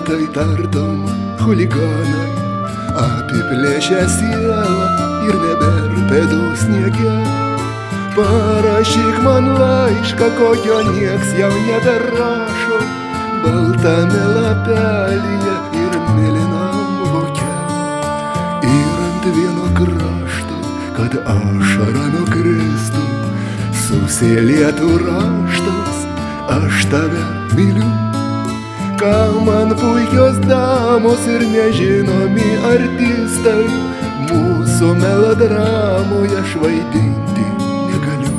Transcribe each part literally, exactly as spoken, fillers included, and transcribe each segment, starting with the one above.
metai tartum chuliganai, apiplėšę sielą ir nebėr pėdų sniege. Parašyk man laišką, kokio nieks jau neberašo, baltame lapelyje ir mėlynam voke. Ir ant vieno krašto, kad ašara nukristų, susėlėtų raštas, aš tave myliu. Ką man puikios damos ir nežinomi artistai, mūsų melodramoje aš vaidinti negaliu.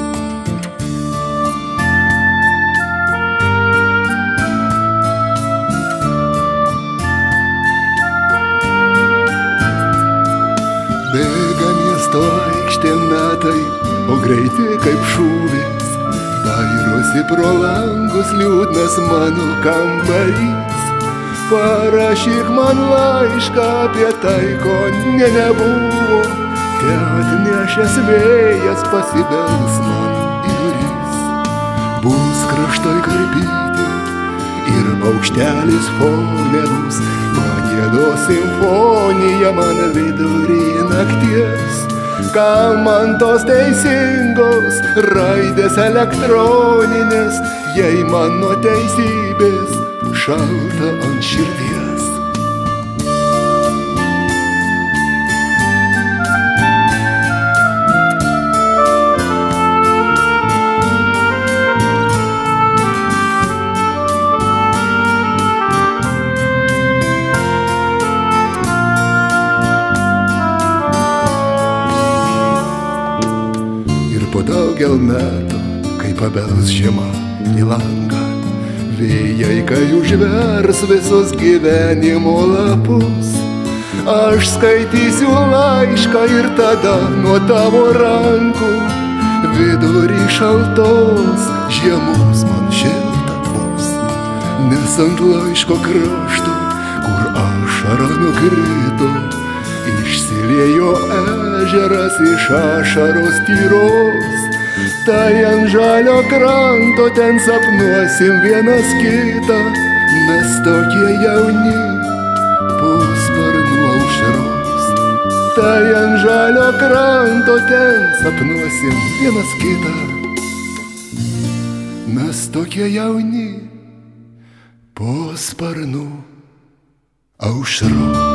Bėga miesto aikštėn metai, o greiti kaip šūvis, dairosi pro langus liūdnas mano kambarys. Parašyk man laišką apie tai, ko ne nebuvo, te atnešęs vėjas pasibels man į duris. Bus kraštai karpyti ir paukštelis fone bus, pagiedos simfonija man vidury nakties. Kam man tos teisingos raidės elektroninės, jei mano teisybės šalta ant širdies. Po daugel metų, kai pabels žiema į langą, vėjai, kai užvers visus gyvenimo lapus, aš skaitysiu laišką ir tada nuo tavo rankų vidury šaltos žiemos man šilta bus. Nes ant laiško krašto, kur ašara nukrito, išsiliejo ežeras iš ašaros tyros. Tai ant žalio kranto ten sapnuosim vienas kitą, mes tokie jauni po sparnų aušros. Tai ant žalio kranto ten sapnuosim vienas kitą, mes tokie jauni po sparnų aušros.